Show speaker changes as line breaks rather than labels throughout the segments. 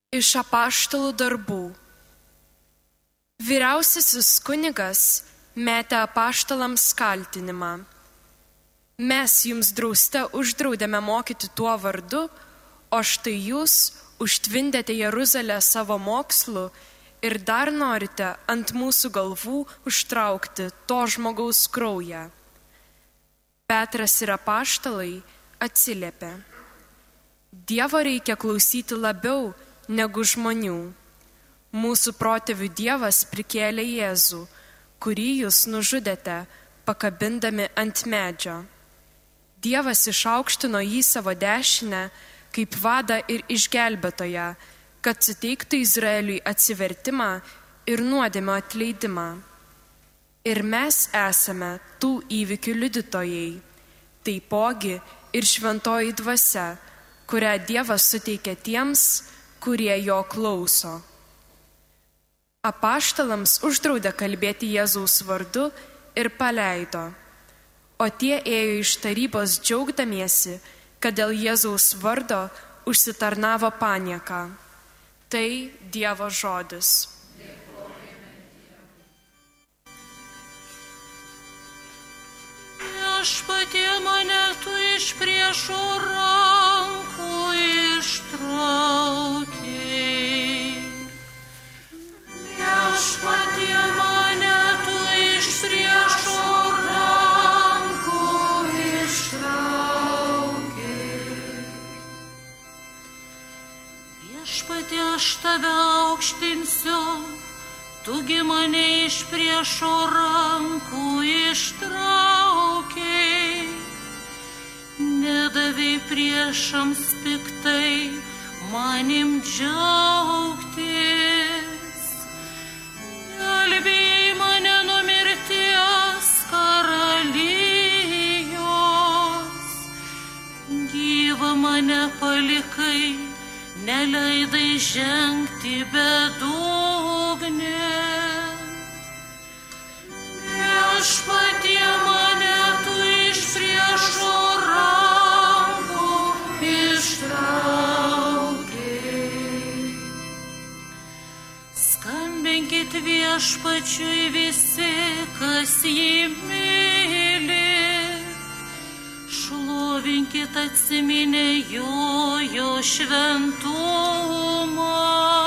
Iš apaštalų darbų. Vyriausiasis kunigas metė apaštalams kaltinimą. Mes jums drauste uždraudėme mokyti tuo vardu, o štai jūs užtvindėte Jeruzalę savo mokslu ir dar norite ant mūsų galvų užtraukti to žmogaus kraują. Petras ir apaštalai atsiliepė: Dievo reikia klausyti labiau negu žmonių. Mūsų protėvių Dievas prikėlė Jėzų, kurį jūs nužudėte, pakabindami ant medžio. Dievas išaukštino jį savo dešinę kaip vadą ir išgelbėtoją, kad suteiktų Izraeliui atsivertimą ir nuodėmio atleidimą. Ir mes esame tų įvykių liudytojai, taipogi ir šventoji dvasia, kurią Dievas suteikė tiems, kurie jo klauso. Apaštalams uždraudė kalbėti Jėzaus vardu ir paleido, o tie ėjo iš tarybos džiaugdamiesi, kad dėl Jėzaus vardo užsitarnavo panieką. Tai Dievo žodis.
Viešpatie, mane tu iš priešų rankų ištraukei. Viešpatie, mane tu iš priešų rankų ištraukei. Viešpatie, aš tave aukštinsiu, tugi mane iš priešų rankų ištraukei. Nedavei priešams piktai manim džiaugtis. Gelbėjai mane nuo mirties karalijos. Gyvą mane palikai, neleidai žengti bedugnę. Viešpatie, mane tu iš priešų rankų ištraukei. Skambinkit Viešpačiui visi, kas jį myli. Šlovinkit atsiminę jo šventumą.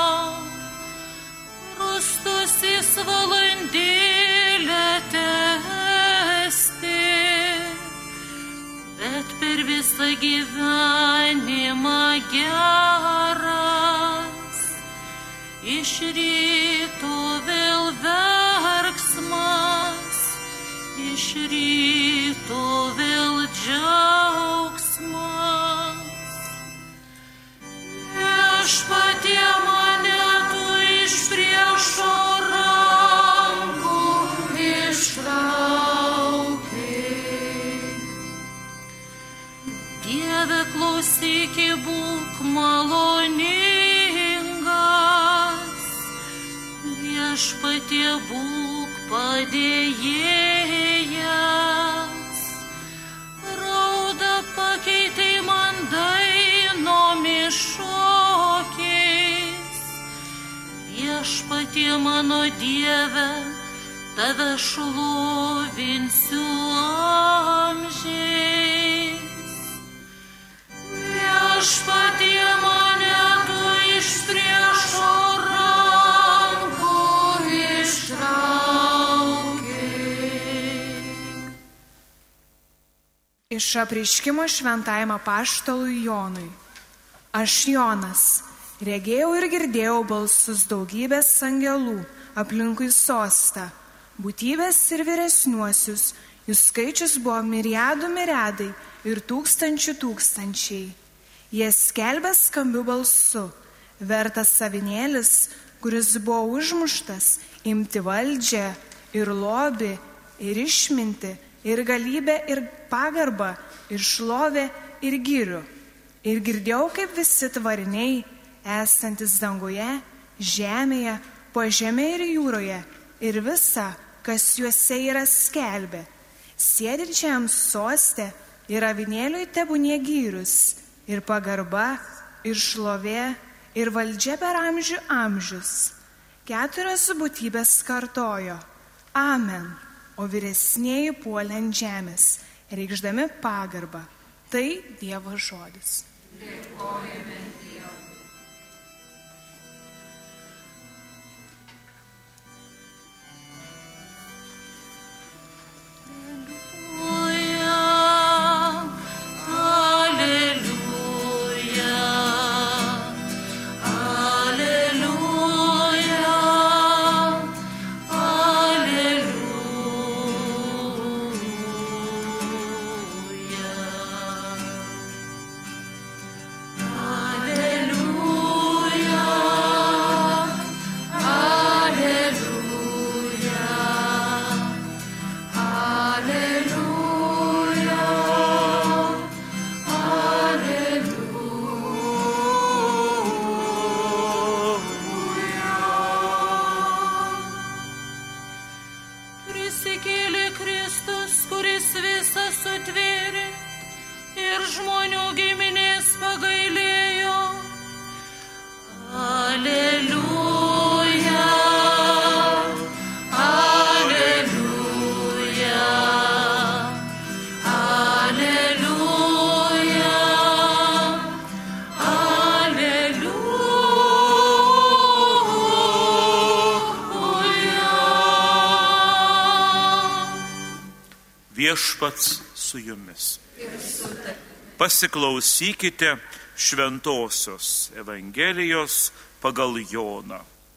Rustusis valandėlę tęsti, bet per visą gyvenimą geras. Iš ryto vėl verksmas, iš ryto vėl džiaugsmas. Viešpatie, mane tu iš priešų rankų ištraukei. Dieve, klausyk, būk maloningas. Viešpatie, būk padėjėjas. Raudą pakeitei man dainomis šokiais. Viešpatie, mano Dieve, tave šlovinsiu amžiais. Viešpatie, mane tu iš priešų rankų ištraukei.
Iš apreiškimo šventajam apaštalui Jonui. Aš, Jonas, regėjau ir girdėjau balsus daugybės angelų aplinkui sostą, būtybės ir vyresniuosius, jų skaičius buvo miriadai ir tūkstančiai. Jie skelbė skambiu balsu: vertas avinėlis, kuris buvo užmuštas, imti valdžią ir lobį ir išmintį ir galybę ir pagarbą ir šlovę ir gyrių. Ir girdėjau, kaip visi tvariniai, esantis danguje, žemėje, po žemė ir jūroje, ir visa, kas juose yra, skelbė: sėdinčiam soste ir avinėliui tebūnie gyrius, ir pagarba, ir šlovė, ir valdžia per amžių amžius. 4 būtybės kartojo: Amen, o vyresnieji puolė ant žemės, reikšdami pagarbą. Tai Dievo žodis.
Dėkojame Dievui. Prisikėlė Kristus, kuris visą sutvėrė ir žmonių giminės pagailėjo. Aleliuja, aleliuja, aleliuja, aleliuja.
Viešpats su jumis. Pasiklausykite šventosios Evangelijos pagal Joną.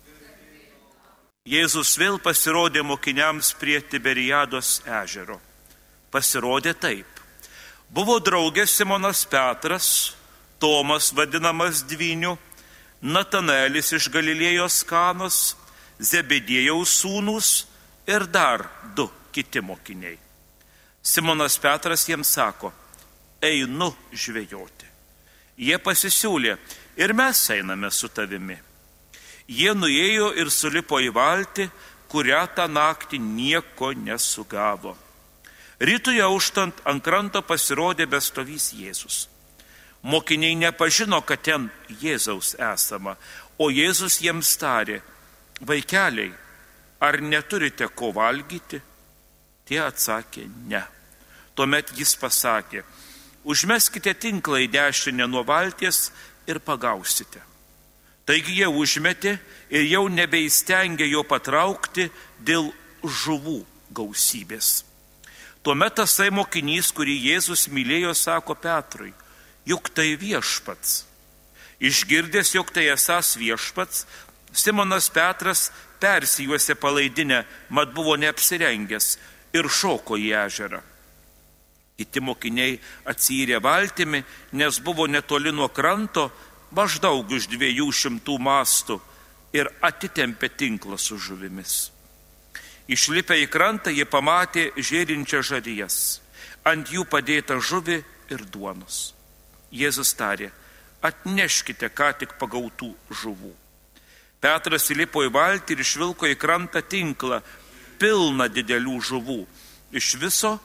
Jėzus vėl pasirodė mokiniams prie Tiberiados ežero. Pasirodė taip. Buvo draugė Simonas Petras, Tomas vadinamas Dvyniu, Natanaelis iš Galilėjos Kanos, Zebediejaus sūnūs ir dar 2 kiti mokiniai. Simonas Petras jiems sako: einu žvejoti. Jie pasisiūlė: ir mes einame su tavimi. Jie nuėjo ir sulipo į valtį, kurią tą naktį nieko nesugavo. Rytui auštant ant kranto pasirodė bestovys Jėzus. Mokiniai nepažino, kad ten Jėzaus esama, o Jėzus jiems tarė: vaikeliai, ar neturite ko valgyti? Tie atsakė: ne. Tuomet jis pasakė: užmeskite tinklą į dešinę nuo valties ir pagausite. Taigi jie užmetė ir jau nebeįstengė jo patraukti dėl žuvų gausybės. Tuomet tasai mokinys, kurį Jėzus mylėjo, sako Petrui: juk tai viešpats. Išgirdęs, jog tai esąs viešpats, Simonas Petras persijuosė palaidinę, mat buvo neapsirengęs, ir šoko į ežerą. Kiti mokiniai atsirė valtimi, nes buvo netoli nuo kranto, maždaug už 200 mastų, ir atitempė tinklą su žuvimis. Išlipę į krantą, jie pamatė žėrinčią žarijas, ant jų padėtą žuvį ir duonos. Jėzus tarė: atneškite ką tik pagautų žuvų. Petras įlipo į valtį ir išvilko į krantą tinklą, pilną didelių žuvų, iš viso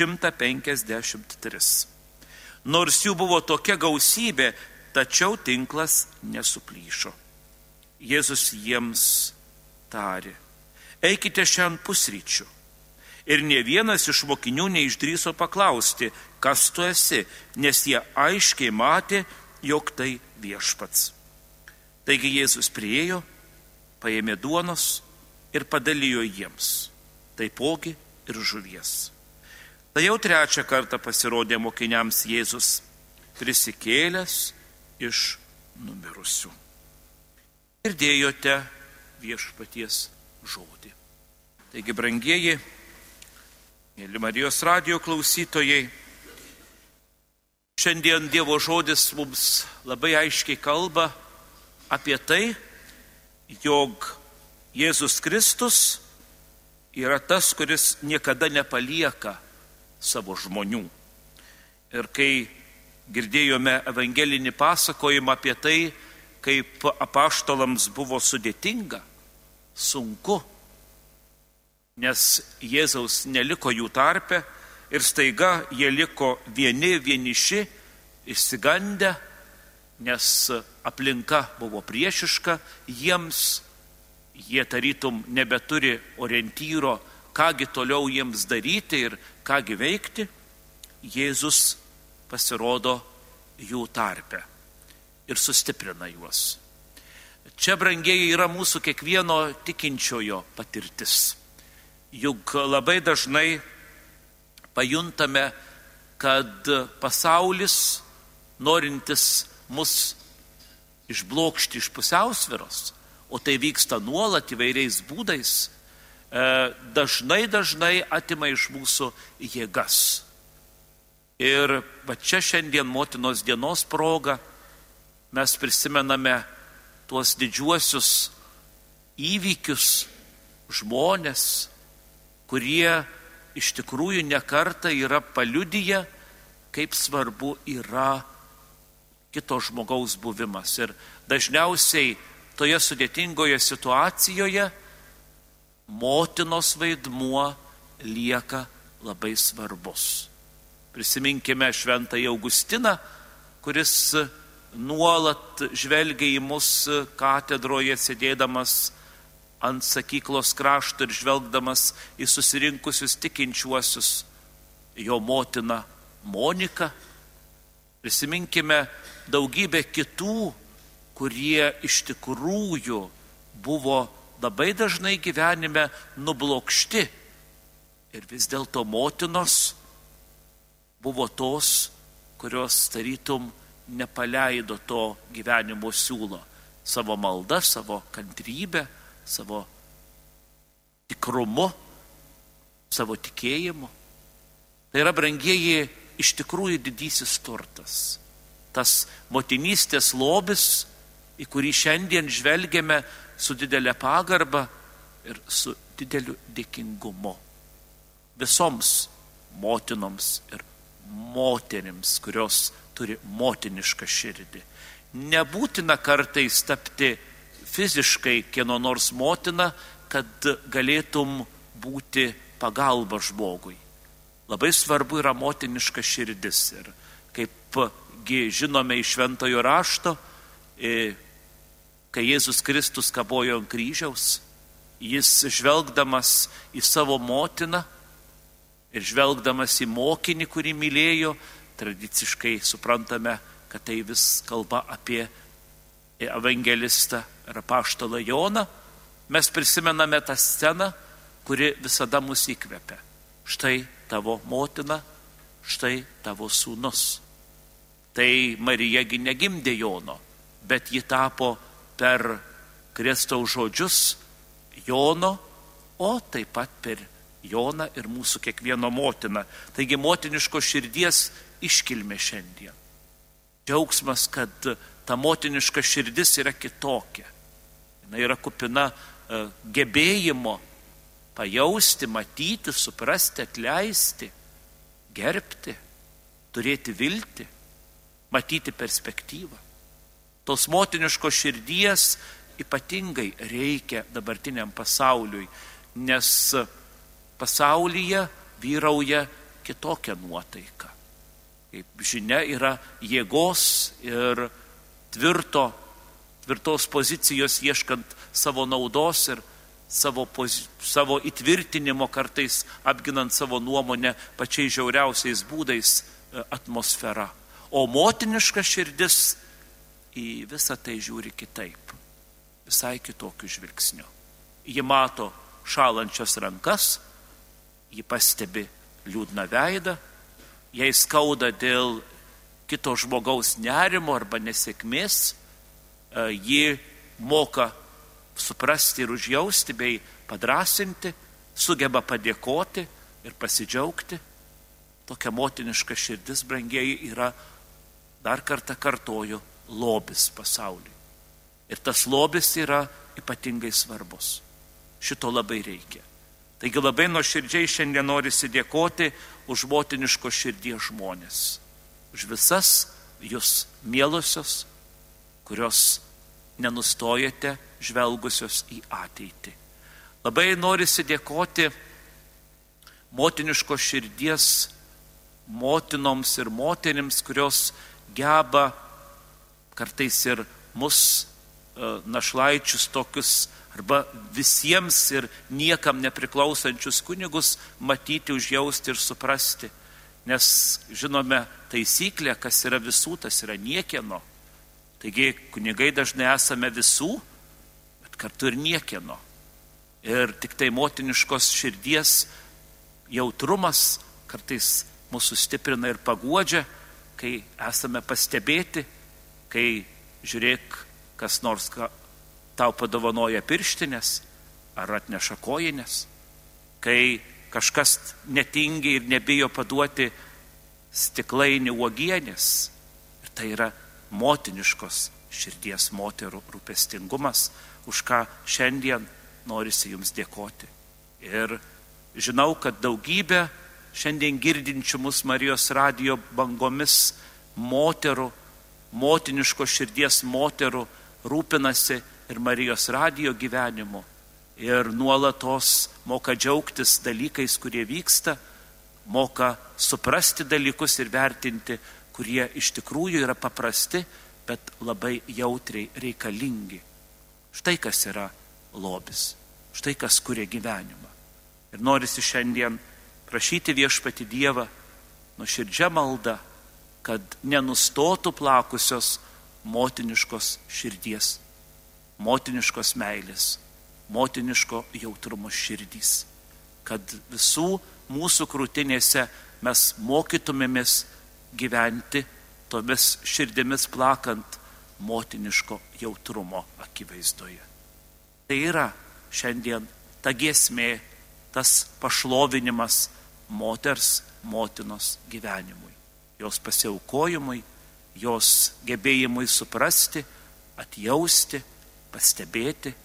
153. Nors jų buvo tokia gausybė, tačiau tinklas nesuplyšo. Jėzus jiems tarė: eikite šiandien pusryčių. Ir nė vienas iš mokinių neišdrįso paklausti: kas tu esi, nes jie aiškiai matė, jog tai viešpats. Taigi Jėzus priėjo, paėmė duonos ir padalijo jiems, taipogi ir žuvies. Tai jau 3 kartą pasirodė mokiniams Jėzus, prisikėlęs iš numirusių. Girdėjote viešpaties žodį. Taigi, brangieji, mėly Marijos radijo klausytojai, šiandien Dievo žodis mums labai aiškiai kalba apie tai, jog Jėzus Kristus yra tas, kuris niekada nepalieka savo žmonių. Ir kai girdėjome evangelinį pasakojimą apie tai, kaip apaštalams buvo sudėtinga, sunku, nes Jėzaus neliko jų tarpe ir staiga jie liko vieniši, išsigandę, nes aplinka buvo priešiška jiems, jie tarytum nebeturi orientyro, kągi toliau jiems daryti ir kągi veikti, Jėzus pasirodo jų tarpe ir sustiprina juos. Čia, brangieji, yra mūsų kiekvieno tikinčiojo patirtis. Juk labai dažnai pajuntame, kad pasaulis, norintis mus išblokšti iš pusiausvyros, o tai vyksta nuolat įvairiais būdais, dažnai atima iš mūsų jėgas. Ir čia šiandien motinos dienos proga mes prisimename tuos didžiuosius įvykius, žmonės, kurie iš tikrųjų nekartą yra paliudiję, kaip svarbu yra kito žmogaus buvimas. Ir dažniausiai toje sudėtingoje situacijoje motinos vaidmuo lieka labai svarbus. Prisiminkime šventąjį Augustiną, kuris nuolat žvelgia į mus katedroje, sėdėdamas ant sakyklos krašto ir žvelgdamas į susirinkusius tikinčiuosius, jo motiną Moniką. Prisiminkime daugybę kitų, kurie iš tikrųjų buvo labai dažnai gyvenime nublokšti. Ir vis dėlto motinos buvo tos, kurios tarytum nepaleido to gyvenimo siūlo. Savo maldą, savo kantrybę, savo tikrumu, savo tikėjimu. Tai yra, brangieji, iš tikrųjų didysis turtas. Tas motinystės lobis, į kurį šiandien žvelgiame su didelė pagarba ir su dideliu dėkingumu. Visoms motinoms ir moterims, kurios turi motinišką širdį. Nebūtina kartais tapti fiziškai kieno nors motina, kad galėtum būti pagalba žmogui. Labai svarbu yra motiniška širdis. Ir kaipgi žinome iš šventojo rašto, kai Jėzus Kristus kabojo ant kryžiaus, jis žvelgdamas į savo motiną ir žvelgdamas į mokinį, kurį mylėjo, tradiciškai suprantame, kad tai vis kalba apie evangelistą ir apaštalą Joną, mes prisimename tą sceną, kuri visada mus įkvepia. Štai tavo motina, štai tavo sūnus. Tai Marijagi negimdė Jono, bet ji tapo per Kristaus žodžius Jono, o taip pat per Joną ir mūsų kiekvieno motiną. Taigi motiniško širdies iškilmė šiandien. Džiaugsmas, kad ta motiniška širdis yra kitokia. Jis yra kupina gebėjimo pajausti, matyti, suprasti, atleisti, gerbti, turėti viltį, matyti perspektyvą. Tos motiniškos širdies ypatingai reikia dabartiniam pasauliui, nes pasaulyje vyrauja kitokia nuotaika. Kaip žinia, yra jėgos ir tvirtos pozicijos ieškant savo naudos ir savo įtvirtinimo, kartais apginant savo nuomonę pačiais žiauriausiais būdais atmosfera. O motiniška širdis į visą tai žiūri kitaip, visai kitokiu žvilgsniu. Ji mato šalančias rankas, ji pastebi liūdną veidą, jai skauda dėl kito žmogaus nerimo arba nesėkmės, ji moka suprasti ir užjausti bei padrąsinti, sugeba padėkoti ir pasidžiaugti. Tokia motiniška širdis, brangieji, yra, dar kartą kartoju, lobis pasauliui. Ir tas lobis yra ypatingai svarbus. Šito labai reikia. Taigi labai nuoširdžiai šiandien norisi dėkoti už motiniško širdies žmonės. Už visas jūs mielosios, kurios nenustojate žvelgusios į ateitį. Labai norisi dėkoti motiniško širdies motinoms ir moterims, kurios geba kartais ir mus, našlaičius tokius, arba visiems ir niekam nepriklausančius kunigus matyti, užjausti ir suprasti. Nes žinome taisyklę, kas yra visų, tas yra niekieno. Taigi kunigai dažnai esame visų, bet kartu ir niekieno. Ir tik tai motiniškos širdies jautrumas kartais mūsų stiprina ir paguodžia, kai esame pastebėti, kai žiūrėk, kas nors tau padovanoja pirštinės ar atneša kojinės, kai kažkas netingi ir nebijo paduoti stiklainį uogienės. Ir tai yra motiniškos širdies moterų rūpestingumas, už ką šiandien norisi jums dėkoti. Ir žinau, kad daugybė šiandien girdinčių mus Marijos radijo bangomis moterų, motiniškos širdies moterų rūpinasi ir Marijos radijo gyvenimu. Ir nuolatos moka džiaugtis dalykais, kurie vyksta, moka suprasti dalykus ir vertinti, kurie iš tikrųjų yra paprasti, bet labai jautriai reikalingi. Štai kas yra lobis, štai kas kuria gyvenimą. Ir norisi šiandien prašyti Viešpatį Dievą nuoširdžia malda, kad nenustotų plakusios motiniškos širdies, motiniškos meilės, motiniško jautrumo širdys, kad visų mūsų krūtinėse mes mokytumėmės gyventi tomis širdimis plakant motiniško jautrumo akivaizdoje. Tai yra šiandien ta giesmė, tas pašlovinimas moters, motinos gyvenimui, jos pasiaukojimui, jos gebėjimui suprasti, atjausti, pastebėti,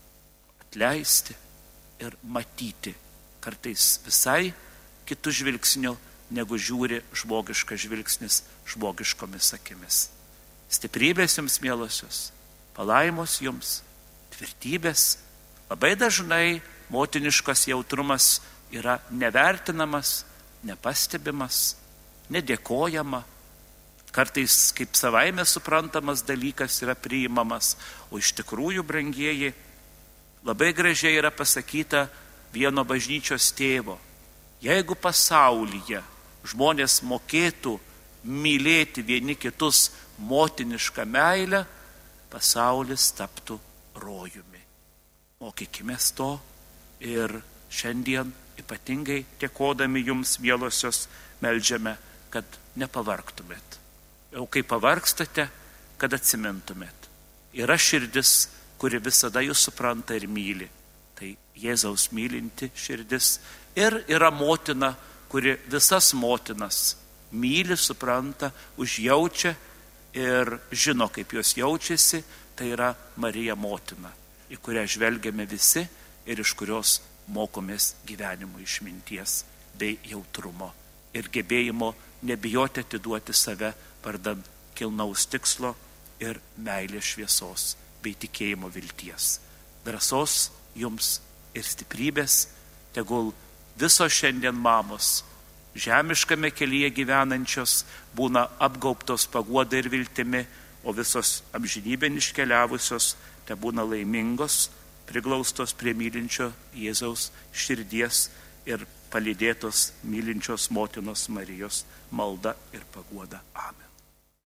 atleisti ir matyti, kartais visai kitų žvilgsnių, negu žiūri žmogiškas žvilgsnis žmogiškomis akimis. Stiprybės jums, mielosios, palaimos jums, tvirtybės. Labai dažnai motiniškas jautrumas yra nevertinamas, nepastebimas, nedėkojama. Kartais kaip savaime suprantamas dalykas yra priimamas, o iš tikrųjų, brangieji, labai gražiai yra pasakyta vieno bažnyčios tėvo. Jeigu pasaulyje žmonės mokėtų mylėti vieni kitus motinišką meilę, pasaulis taptų rojumi. Mokykimės to ir šiandien ypatingai dėkodami jums, mielosios, meldžiame, kad nepavargtumėt. Jau kai pavargstate, kad atsimintumėt. Yra širdis, kuri visada jūs supranta ir myli. Tai Jėzaus mylinti širdis. Ir yra motina, kuri visas motinas myli, supranta, užjaučia ir žino, kaip jos jaučiasi. Tai yra Marija motina, į kurią žvelgiame visi ir iš kurios mokomės gyvenimo išminties bei jautrumo ir gebėjimo nebijoti atiduoti save vardan kilnaus tikslo ir meilės šviesos bei tikėjimo vilties. Drąsos jums ir stiprybės, tegul visos šiandien mamos žemiškame kelyje gyvenančios būna apgaubtos paguoda ir viltimi, o visos amžinybėn iškeliavusios te būna laimingos, priglaustos prie mylinčio Jėzaus širdies ir palydėtos mylinčios motinos Marijos malda ir paguoda. Amen.